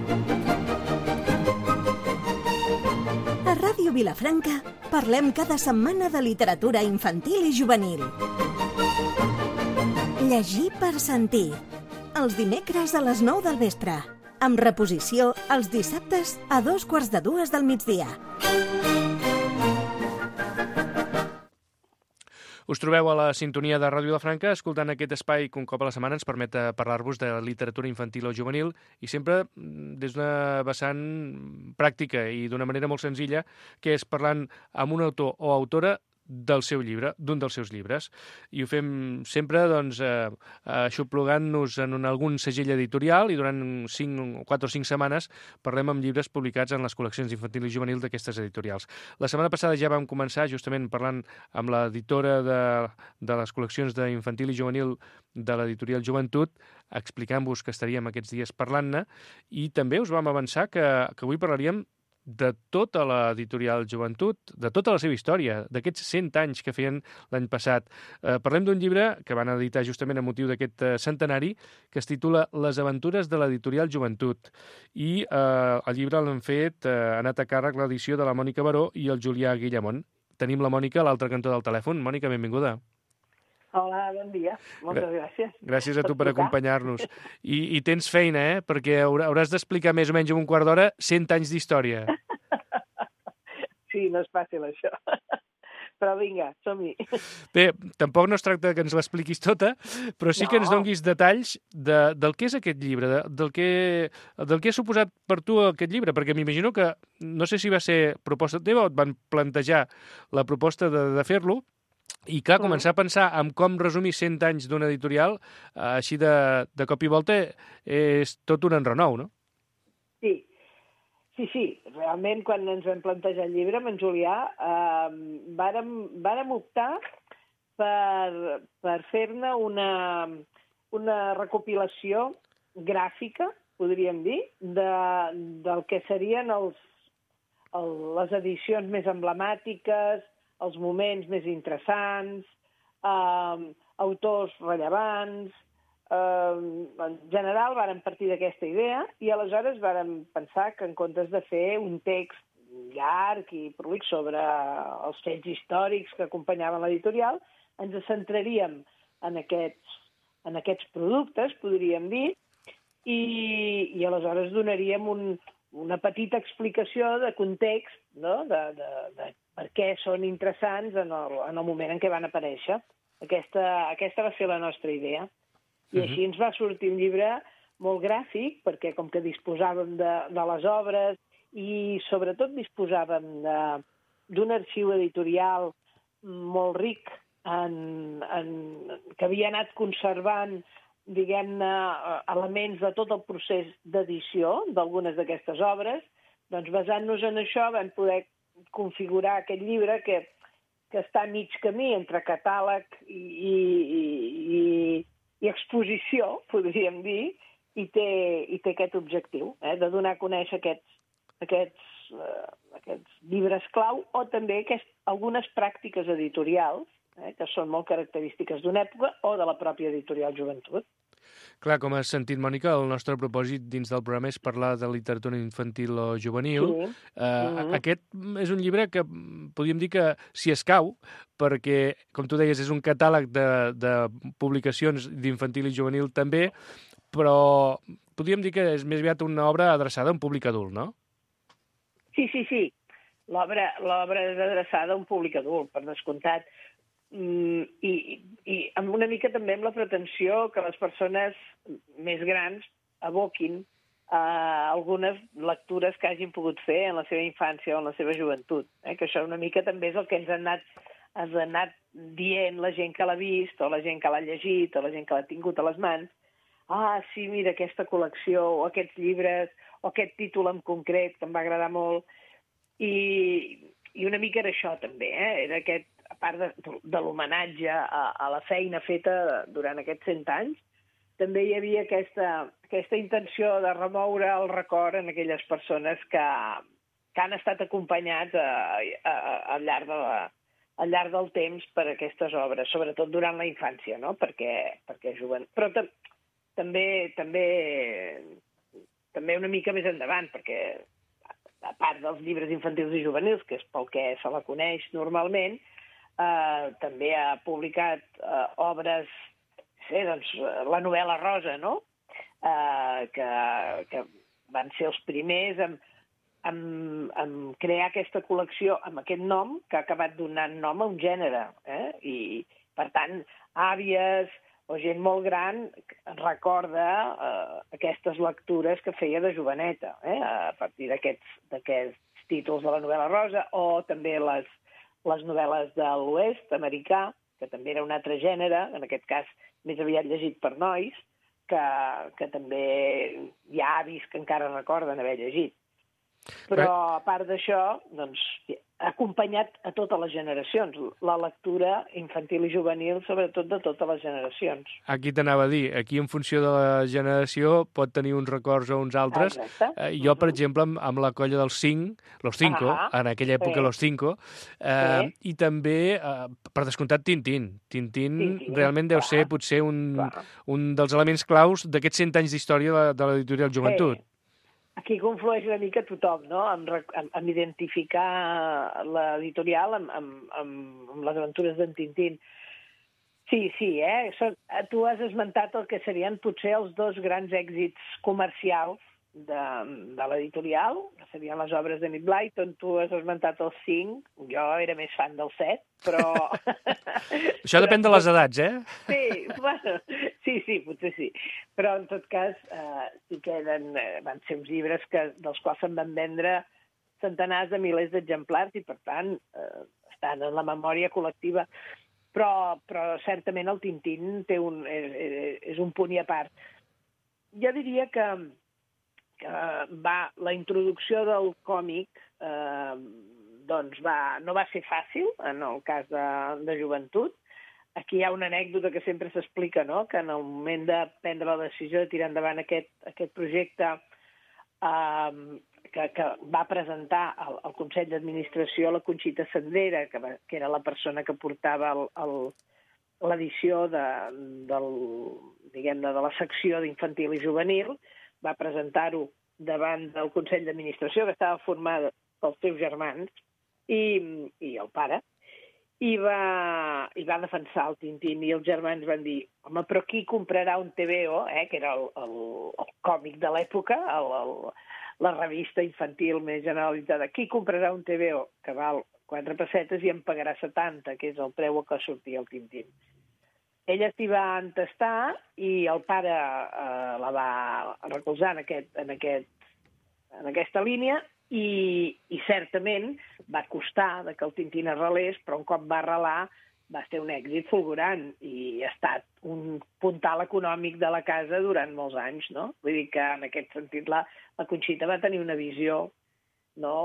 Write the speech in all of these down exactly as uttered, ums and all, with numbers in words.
A Ràdio Vilafranca parlem cada setmana de literatura infantil i juvenil. Llegir per sentir. Els dimecres a les nou del vespre. Amb reposició els dissabtes a dos quarts de dues del migdia. Us trobeu a la sintonia de Ràdio Vilafranca escoltant aquest espai que un cop a la setmana ens permet parlar-vos de literatura infantil o juvenil i sempre des d'una vessant pràctica i d'una manera molt senzilla, que és parlant amb un autor o autora del seu llibre, d'un dels seus llibres. I ho fem sempre doncs, eh, aixoplugant-nos en un, algun segell editorial i durant cinc, quatre o cinc setmanes parlem amb llibres publicats en les col·leccions infantil i juvenil d'aquestes editorials. La setmana passada ja vam començar justament parlant amb l'editora de, de les col·leccions d'infantil i juvenil de l'editorial Joventut, explicant-vos que estaríem aquests dies parlant-ne, i també us vam avançar que, que avui parlaríem de tota l'editorial Joventut, de tota la seva història, d'aquests cent anys que feien l'any passat. Eh, parlem d'un llibre que van editar justament a motiu d'aquest eh, centenari, que es titula Les aventures de l'editorial Joventut. I eh, el llibre l'han fet, eh, ha anat a càrrec l'edició de la Mònica Baró i el Julià Guillamont. Tenim la Mònica a l'altre cantó del telèfon. Mònica, benvinguda. Hola, bon dia. Moltes gràcies. Gràcies a tu per acompanyar-nos. I, I tens feina, eh? Perquè hauràs d'explicar més o menys en un quart d'hora cent anys d'història. Sí, no és fàcil, això. Però vinga, som-hi. Bé, tampoc no es tracta que ens l'expliquis tota, però sí no. que ens donguis detalls de, del que és aquest llibre, de, del, que, del que ha suposat per tu aquest llibre, perquè m'imagino que, no sé si va ser proposta teva o et van plantejar la proposta de, de fer-lo, i clar, començar a pensar en com resumir cent anys d'una editorial, eh, així de, de cop i volta, és tot un enrenou, no? Sí, sí, sí. Realment, quan ens vam plantejar el llibre amb en Julià, eh, vàrem, vàrem optar per, per fer-ne una, una recopilació gràfica, podríem dir, de, del que serien els, el, les edicions més emblemàtiques, els moments més interessants, eh, autors rellevants. Eh, en general, vàrem partir d'aquesta idea i aleshores vàrem pensar que en comptes de fer un text llarg i prolic sobre els fets històrics que acompanyaven l'editorial, ens centraríem en aquests, en aquests productes, podríem dir, i, i aleshores donaríem un, una petita explicació de context, no? de, de, de per què són interessants en el, en el moment en què van aparèixer. Aquesta, aquesta va ser la nostra idea. I uh-huh. així ens va sortir un llibre molt gràfic, perquè com que disposàvem de, de les obres i sobretot disposàvem d'un arxiu editorial molt ric en, en, que havia anat conservant, diguem-ne, elements de tot el procés d'edició d'algunes d'aquestes obres, doncs basant-nos en això vam poder configurar aquest llibre que, que està a mig camí entre catàleg i, i, i, i exposició, podríem dir, i té, i té aquest objectiu, eh, de donar a conèixer aquests, aquests, eh, aquests llibres clau o també aquest, algunes pràctiques editorials, eh, que són molt característiques d'una època o de la pròpia editorial Joventut. Clar, com has sentit, Mònica, el nostre propòsit dins del programa és parlar de literatura infantil o juvenil. Sí. Uh, mm-hmm. Aquest és un llibre que podríem dir que s'hi escau, perquè, com tu deies, és un catàleg de, de publicacions d'infantil i juvenil també, però podríem dir que és més aviat una obra adreçada a un públic adult, no? Sí, sí, sí. L'obra l'obra és adreçada a un públic adult, per descomptat. Mm, i, i amb una mica també amb la pretensió que les persones més grans aboquin a algunes lectures que hagin pogut fer en la seva infància o en la seva joventut. Eh? Que això una mica també és el que ens ha anat, ens ha anat dient la gent que l'ha vist, o la gent que l'ha llegit, o la gent que l'ha tingut a les mans. Ah, sí, mira, aquesta col·lecció, o aquests llibres, o aquest títol en concret que em va agradar molt. I, i una mica era això també, eh? Era aquest, a part de, de l'homenatge a, a la feina feta durant aquests cent anys, també hi havia aquesta, aquesta intenció de remoure el record en aquelles persones que, que han estat acompanyats a, a, a, al, llarg de la, al llarg del temps per aquestes obres, sobretot durant la infància, no? Perquè, perquè juguen. Però tam, també, també també una mica més endavant, perquè a part dels llibres infantils i juvenils, que és pel que se la coneix normalment, eh, també ha publicat eh, obres, sé, doncs, la novel·la rosa, no?, eh, que, que van ser els primers en, en, en crear aquesta col·lecció amb aquest nom, que ha acabat donant nom a un gènere. Eh? I, per tant, àvies o gent molt gran recorda eh, aquestes lectures que feia de joveneta, eh? A partir d'aquests títols de la novel·la rosa, o també les, les novel·les de l'Oest americà, que també era un altre gènere, en aquest cas més aviat llegit per nois, que, que també hi ha avis que encara recorden haver llegit. Però, a part d'això, doncs, ha acompanyat a totes les generacions, la lectura infantil i juvenil, sobretot de totes les generacions. Aquí t'anava a dir, aquí en funció de la generació pot tenir uns records o uns altres. Eh, jo, per exemple, amb, amb la colla dels cinc, los cinco, uh -huh. en aquella època sí. los cinco, eh, sí. i també, eh, per descomptat, Tintín. Tintín, Tintín realment clar. deu ser potser un, un dels elements claus d'aquests cent anys d'història de, de l'editorial Joventut. Sí. Aquí conflueix una mica tothom, no?, amb, amb, amb identificar l'editorial amb, amb, amb, amb les aventures d'en Tintín. Sí, sí, eh? Tu has esmentat el que serien potser els dos grans èxits comercials de, de l'editorial, que serien les obres de Enid Blyton. Tu has esmentat els cinc, jo era més fan del set, però... Això depèn de les edats, eh? Sí, bueno, sí, sí, potser sí. Però, en tot cas, eh, sí que eren, van ser uns llibres que, dels quals se'n van vendre centenars de milers d'exemplars i, per tant, eh, estan en la memòria col·lectiva. Però, però certament, el Tintín té un, és, és un punt i a part. Jo diria que, que va, la introducció del còmic eh, doncs va, no va ser fàcil, en el cas de, de Joventut. Aquí hi ha una anècdota que sempre s'explica, no?, que en el moment de prendre la decisió de tirar endavant aquest, aquest projecte eh, que, que va presentar al, al Consell d'Administració la Conxita Sendera, que, va, que era la persona que portava l'edició de, del, diguem-ne, de la secció d'infantil i juvenil, va presentar-ho davant del Consell d'Administració, que estava format pels seus germans i, i el pare, i va, i va defensar el Tintín, i els germans van dir: home, però qui comprarà un T V O, eh, que era el, el, el còmic de l'època, el, el, la revista infantil més generalitzada, qui comprarà un T V O que val quatre pessetes i en pagarà setanta, que és el preu a què sortia el Tintín? Ella s'hi va entestar i el pare eh, la va recolzar en, aquest, en, aquest, en aquesta línia, i, i certament va costar que el Tintín arrelés, però un cop va arrelar va ser un èxit fulgurant i ha estat un puntal econòmic de la casa durant molts anys, no? Vull dir que en aquest sentit la, la Conxita va tenir una visió, no?,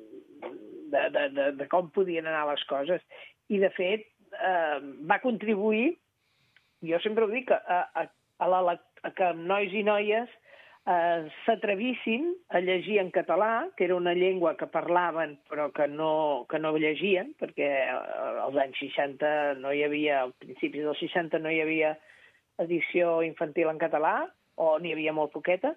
de, de, de, de com podien anar les coses. I, de fet, eh, va contribuir, jo sempre ho dic, a, a, a, la, a que nois i noies eh, s'atrevissin a llegir en català, que era una llengua que parlaven però que no, que no llegien, perquè als anys seixanta no hi havia, als principis dels seixanta no hi havia edició infantil en català, o n'hi havia molt poqueta,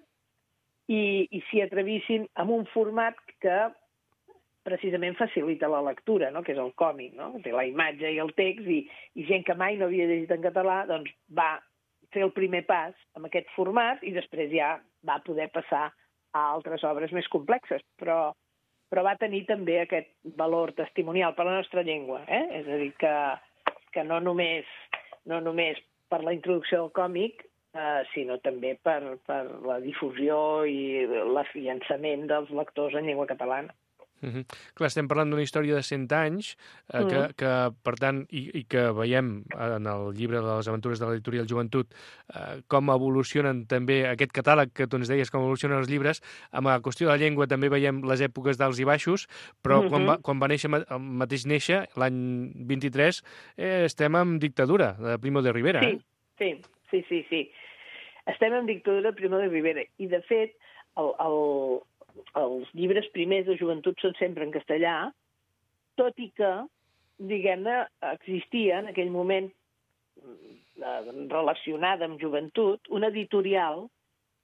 i, i s'hi atrevissin amb un format que precisament facilita la lectura, no?, que és el còmic, no?, té la imatge i el text, i, i gent que mai no havia llegit en català doncs va fer el primer pas amb aquest format i després ja va poder passar a altres obres més complexes, però, però va tenir també aquest valor testimonial per la nostra llengua, eh? És a dir, que, que no només, no només per la introducció del còmic, eh, sinó també per, per la difusió i l'afiançament dels lectors en llengua catalana. Uh-huh. Clar, estem parlant d'una història de cent anys eh, que, mm. que, per tant, i, i que veiem en el llibre de les aventures de l'editorial Joventut eh, com evolucionen també aquest catàleg que tu ens deies, com evolucionen els llibres. Amb la qüestió de la llengua també veiem les èpoques d'alts i baixos, però mm-hmm. quan, va, quan va néixer, el mateix néixer, l'any vint-i-tres, eh, estem en dictadura de Primo de Rivera. Sí, eh? sí, sí, sí, sí. Estem en dictadura de Primo de Rivera. I, de fet, el... el els llibres primers de Joventut són sempre en castellà, tot i que, diguem-ne, existia en aquell moment relacionada amb Joventut una editorial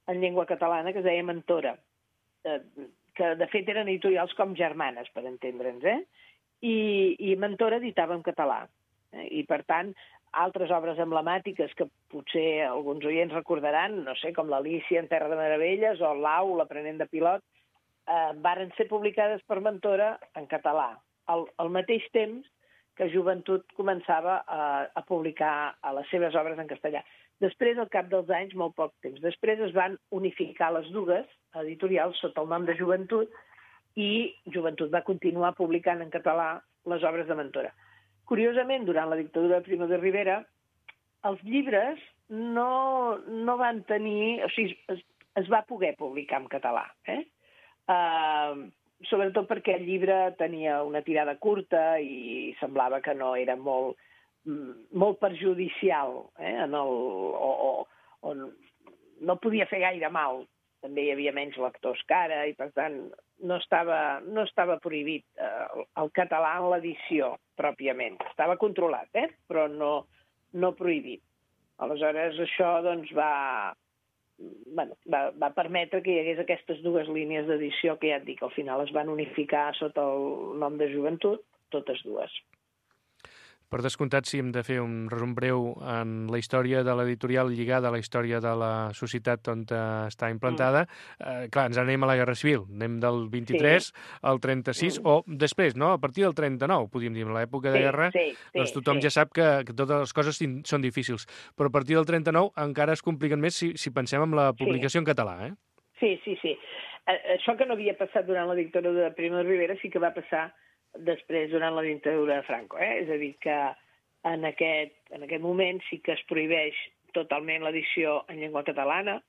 en llengua catalana que es deia Mentora, eh, que de fet eren editorials com germanes, per entendre'ns, eh? I, i Mentora editava en català. Eh? I, per tant, altres obres emblemàtiques que potser alguns oients recordaran, no sé, com l'Alícia en Terra de Meravelles o l'Au, l'aprenent de pilot, eh, varen ser publicades per Mentora en català, al, al mateix temps que Joventut començava a, a publicar a les seves obres en castellà. Després, al cap dels anys, molt poc temps després, es van unificar les dues editorials sota el nom de Joventut i Joventut va continuar publicant en català les obres de Mentora. Curiosament, durant la dictadura de Primo de Rivera, els llibres no, no van tenir... O sigui, es, es va poder publicar en català, eh? Uh, sobretot perquè el llibre tenia una tirada curta i semblava que no era molt, molt perjudicial, eh? en el, o, o, o no podia fer gaire mal. També hi havia menys lectors que ara i, per tant, no estava, no estava prohibit eh, el català en l'edició, pròpiament. Estava controlat, eh? però no, no prohibit. Aleshores, això doncs, va, bueno, va, va permetre que hi hagués aquestes dues línies d'edició que ja et dic, al final es van unificar sota el nom de Joventut, totes dues. Per descomptat, si hem de fer un resum breu en la història de l'editorial lligada a la història de la societat on està implantada, mm. eh, clar, ens anem a la Guerra Civil. Anem del vint-i-tres sí. al trenta-sis, mm. o després, no? A partir del trenta-nou, podríem dir, en l'època de sí, guerra, sí, sí, doncs tothom sí. ja sap que, que totes les coses són difícils. Però a partir del trenta-nou encara es compliquen més si, si pensem en la publicació sí. en català, eh? Sí, sí, sí. Això que no havia passat durant la dictadura de Primo de Rivera sí que va passar després durant la dictadura de Franco, eh? És a dir, que en aquest, en aquest moment sí que es prohibeix totalment l'edició en llengua catalana,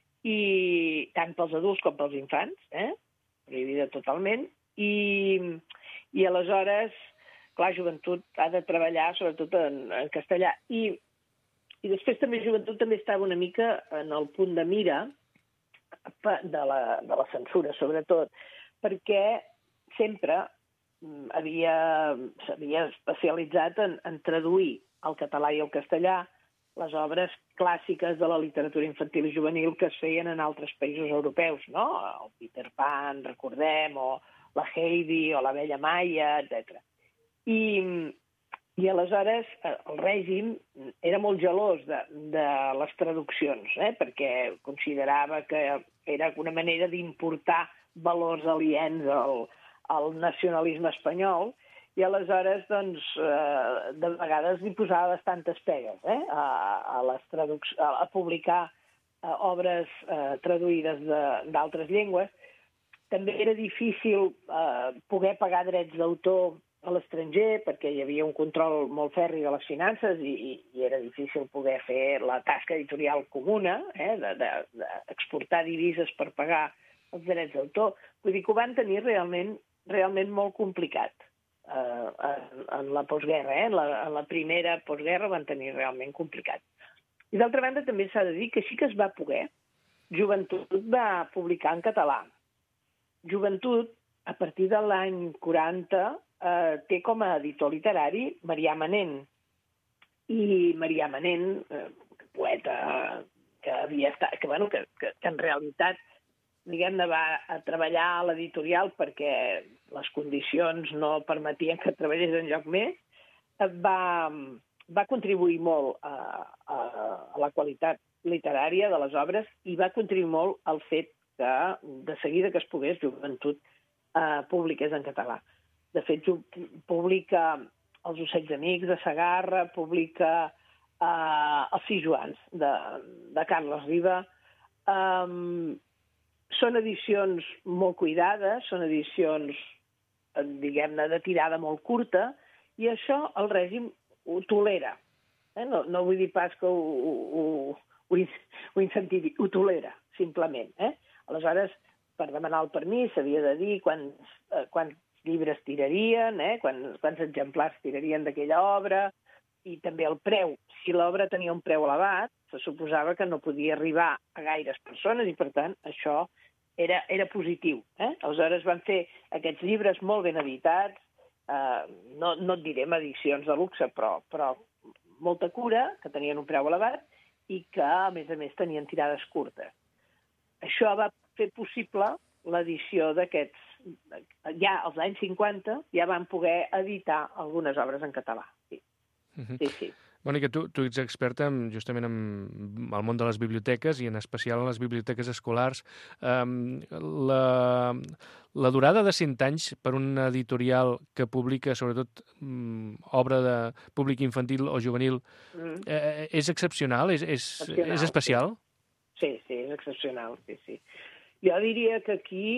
i tant pels adults com pels infants, eh? Prohibida totalment, i, i aleshores, clar, Joventut ha de treballar sobretot en, en castellà, i, i després també Joventut també estava una mica en el punt de mira de la, de la censura, sobretot, perquè sempre havia s'havia especialitzat en, en traduir al català i al castellà les obres clàssiques de la literatura infantil i juvenil que es feien en altres països europeus, no? El Peter Pan, recordem, o la Heidi, o la Bella Maia, etcètera. I, i aleshores el règim era molt gelós de, de les traduccions, eh? Perquè considerava que era una manera d'importar valors aliens al el nacionalisme espanyol, i aleshores, doncs, eh, de vegades hi posava bastantes pegues, eh, a, a, les traduc- a, a publicar eh, obres eh, traduïdes d'altres llengües. També era difícil eh, poder pagar drets d'autor a l'estranger, perquè hi havia un control molt ferri de les finances i, i, i era difícil poder fer la tasca editorial comuna, eh, d'exportar de, de, divises per pagar els drets d'autor. Vull dir que ho van tenir realment realment molt complicat eh, en, en la postguerra, eh? en, la, en la primera postguerra van tenir realment complicat. I d'altra banda també s'ha de dir que sí que es va poder. Joventut va publicar en català. Joventut, a partir de l'any quaranta, eh, té com a editor literari Marià Manent. I Marià Manent, eh, poeta que havia estat, que, bueno, que, que, que en realitat diguem-ne, va a treballar a l'editorial perquè les condicions no permetien que treballés enlloc més, va, va contribuir molt a, a, a la qualitat literària de les obres i va contribuir molt al fet que, de seguida que es pogués, Joventut eh, publiqués en català. De fet, publica Els ocells amics de Segarra, publica eh, Els sis Joans de, de Carles Riba. Um, Són edicions molt cuidades, són edicions, diguem-ne, de tirada molt curta, i això el règim ho tolera. Eh? No, no vull dir pas que ho, ho, ho, ho incentivi, ho tolera, simplement. Eh? Aleshores, per demanar el permís s'havia de dir quants, eh, quants llibres tirarien, eh? quants, quants exemplars tirarien d'aquella obra, i també el preu. Si l'obra tenia un preu elevat, se suposava que no podia arribar a gaires persones i, per tant, això era, era positiu. Eh? Aleshores van fer aquests llibres molt ben editats, eh, no, no et diré edicions de luxe, però, però molta cura, que tenien un preu elevat i que, a més a més, tenien tirades curtes. això va fer possible l'edició d'aquests... Ja als anys cinquanta ja van poder editar algunes obres en català. Sí, Uh-huh. sí. sí. Mònica, tu, tu ets experta en, justament en el món de les biblioteques i en especial en les biblioteques escolars. Um, la, la durada de cent anys per un editorial que publica sobretot um, obra de públic infantil o juvenil mm. eh, és excepcional? És, és, excepcional, és especial? Sí. sí, sí, és excepcional. Sí, sí. Jo diria que aquí...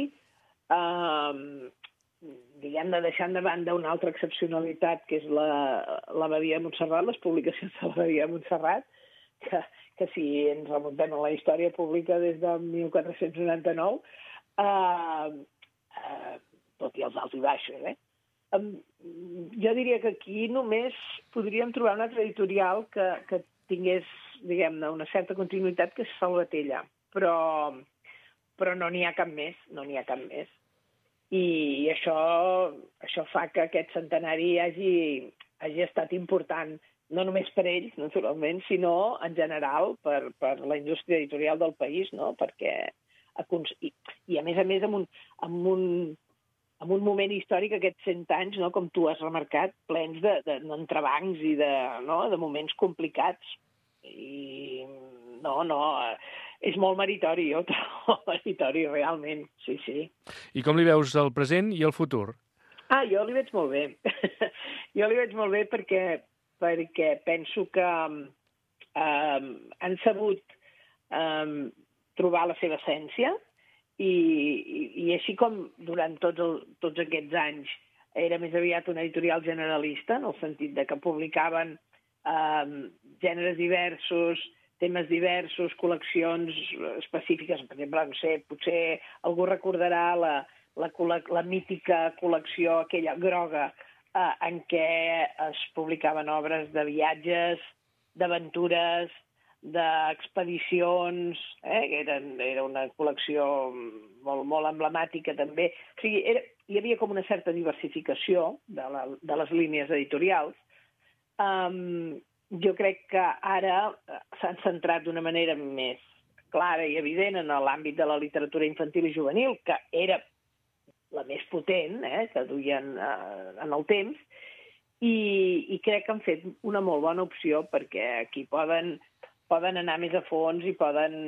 Um, diguem-ne, deixant de banda una altra excepcionalitat, que és la, la Badia de Montserrat, les publicacions de la Badia de Montserrat, que, que si ens remuntem a la història pública des de mil quatre-cents noranta-nou, eh, eh, tot i els alts i baixos, eh? Eh, jo diria que aquí només podríem trobar un altre editorial que, que tingués, diguem-ne, una certa continuïtat, que és Salvatella, però, però no n'hi ha cap més, no n'hi ha cap més. I això, això fa que aquest centenari hagi, hagi estat important, no només per ells, naturalment, sinó en general per, per la indústria editorial del país, no? Perquè, i, i a més a més amb un, amb un, amb un moment històric, aquests cent anys, no? Com tu has remarcat, plens de, de entrebancs i de, no? de moments complicats. I no, no... És molt meritori, jo trobo meritori, realment, sí, sí. I com li veus el present i el futur? Ah, jo li veig molt bé. jo li veig molt bé perquè, perquè penso que eh, han sabut eh, trobar la seva essència i, i, i així com durant tots, el, tots aquests anys era més aviat una editorial generalista, en el sentit de que publicaven eh, gèneres diversos, temes diversos, col·leccions específiques. Per exemple, no sé, potser algú recordarà la, la, la mítica col·lecció, aquella groga, eh, en què es publicaven obres de viatges, d'aventures, d'expedicions, eh, que eren, era una col·lecció molt, molt emblemàtica també. O sigui, era, hi havia com una certa diversificació de, la, de les línies editorials. Um, Jo crec que ara s'han centrat d'una manera més clara i evident en l'àmbit de la literatura infantil i juvenil, que era la més potent, eh, que duien eh, en el temps, i, i crec que han fet una molt bona opció perquè aquí poden, poden anar més a fons i poden,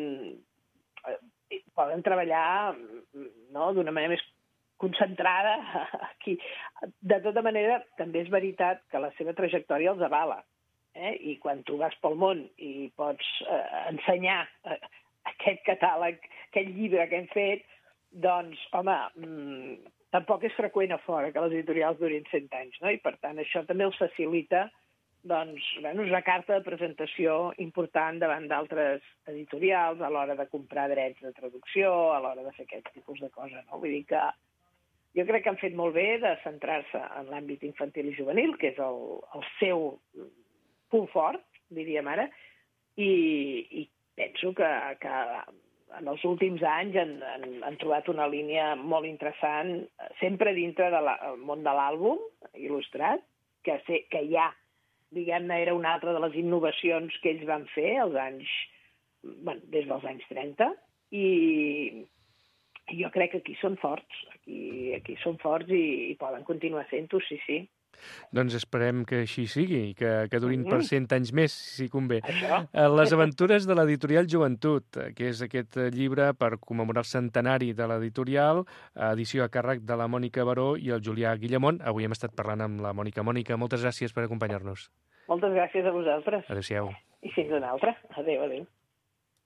eh, poden treballar no, d'una manera més concentrada aquí. De tota manera, també és veritat que la seva trajectòria els avala. Eh? I quan tu vas pel món i pots eh, ensenyar eh, aquest catàleg, aquest llibre que hem fet, doncs, home, mmm, tampoc és freqüent a fora que les editorials durin cent anys, no? I per tant això també els facilita, doncs, bueno, una carta de presentació important davant d'altres editorials a l'hora de comprar drets de traducció, a l'hora de fer aquest tipus de cosa, no? Vull dir que jo crec que han fet molt bé de centrar-se en l'àmbit infantil i juvenil, que és el, el seu punt fort, diríem ara, i, i penso que, que en els últims anys han, han, han trobat una línia molt interessant, sempre dintre del món de l'àlbum il·lustrat, que, sé, que ja, diguem-ne, era una altra de les innovacions que ells van fer als anys, bueno, des dels anys trenta, i jo crec que aquí són forts, aquí, aquí són forts i, i poden continuar sent-ho, sí, sí. Doncs esperem que així sigui, que, que durin per cent anys més, si convé. Això? Les aventures de l'editorial Joventut, que és aquest llibre per commemorar el centenari de l'editorial, edició a càrrec de la Mònica Baró i el Julià Guillamont. Avui hem estat parlant amb la Mònica. Mònica, moltes gràcies per acompanyar-nos. Moltes gràcies a vosaltres. Adéu-siau. I fins una altra. Adéu, adéu.